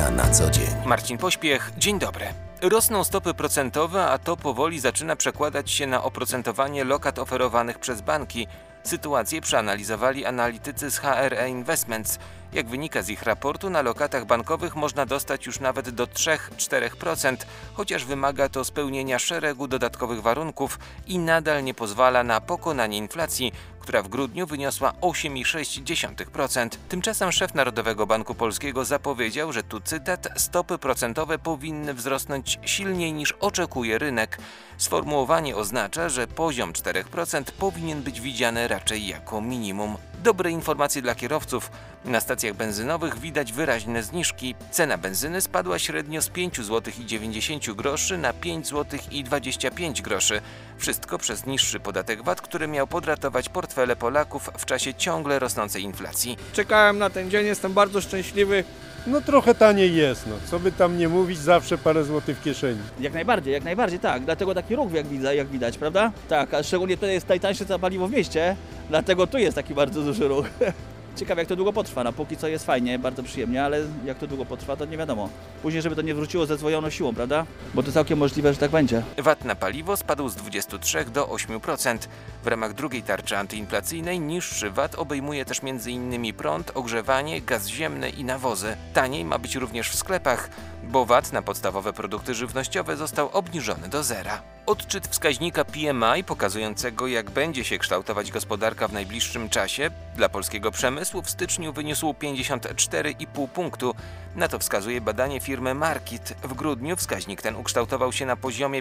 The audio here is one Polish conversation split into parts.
Media na co dzień. Marcin Pośpiech, dzień dobry. Rosną stopy procentowe, a to powoli zaczyna przekładać się na oprocentowanie lokat oferowanych przez banki. Sytuację przeanalizowali analitycy z HRE Investments. Jak wynika z ich raportu, na lokatach bankowych można dostać już nawet do 3–4%, chociaż wymaga to spełnienia szeregu dodatkowych warunków i nadal nie pozwala na pokonanie inflacji, która w grudniu wyniosła 8,6%. Tymczasem szef Narodowego Banku Polskiego zapowiedział, że tu cytat, stopy procentowe powinny wzrosnąć silniej niż oczekuje rynek. Sformułowanie oznacza, że poziom 4% powinien być widziany raczej jako minimum. Dobre informacje dla kierowców. Na stacjach benzynowych widać wyraźne zniżki. Cena benzyny spadła średnio z 5,90 zł na 5,25 zł. Wszystko przez niższy podatek VAT, który miał podratować portfele Polaków w czasie ciągle rosnącej inflacji. Czekałem na ten dzień, jestem bardzo szczęśliwy. No trochę taniej jest, co by tam nie mówić, zawsze parę złotych w kieszeni. Jak najbardziej, tak. Dlatego taki ruch jak widać, prawda? Tak, a szczególnie to jest najtańsze za paliwo w mieście, dlatego tu jest taki bardzo duży ruch. Ciekawe jak to długo potrwa, no póki co jest fajnie, bardzo przyjemnie, ale jak to długo potrwa, to nie wiadomo. Później, żeby to nie wróciło ze zdwojoną siłą, prawda? Bo to całkiem możliwe, że tak będzie. VAT na paliwo spadł z 23 do 8%. W ramach drugiej tarczy antyinflacyjnej niższy VAT obejmuje też m.in. prąd, ogrzewanie, gaz ziemny i nawozy. Taniej ma być również w sklepach, bo VAT na podstawowe produkty żywnościowe został obniżony do zera. Odczyt wskaźnika PMI pokazującego, jak będzie się kształtować gospodarka w najbliższym czasie, dla polskiego przemysłu w styczniu wyniósł 54,5 punktu. Na to wskazuje badanie firmy Markit. W grudniu wskaźnik ten ukształtował się na poziomie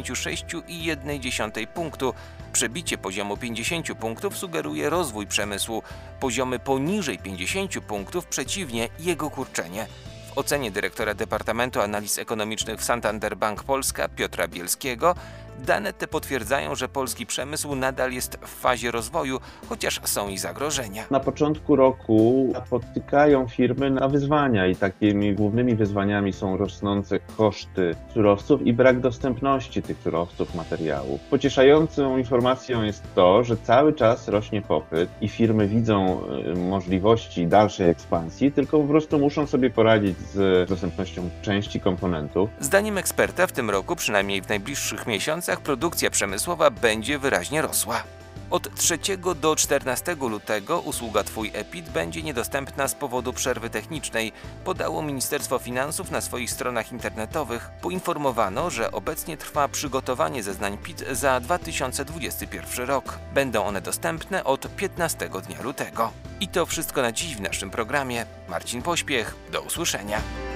56,1 punktu. Przebicie poziomu 50 punktów sugeruje rozwój przemysłu. Poziomy poniżej 50 punktów przeciwnie, jego kurczenie. W ocenie dyrektora Departamentu Analiz Ekonomicznych w Santander Bank Polska Piotra Bielskiego dane te potwierdzają, że polski przemysł nadal jest w fazie rozwoju, chociaż są i zagrożenia. Na początku roku napotykają firmy na wyzwania i takimi głównymi wyzwaniami są rosnące koszty surowców i brak dostępności tych surowców, materiałów. Pocieszającą informacją jest to, że cały czas rośnie popyt i firmy widzą możliwości dalszej ekspansji, tylko po prostu muszą sobie poradzić z dostępnością części komponentów. Zdaniem eksperta w tym roku, przynajmniej w najbliższych miesiącach, produkcja przemysłowa będzie wyraźnie rosła. Od 3 do 14 lutego usługa Twój e-PIT będzie niedostępna z powodu przerwy technicznej, podało Ministerstwo Finansów na swoich stronach internetowych. Poinformowano, że obecnie trwa przygotowanie zeznań PIT za 2021 rok. Będą one dostępne od 15 dnia lutego. I to wszystko na dziś w naszym programie. Marcin Pośpiech, do usłyszenia.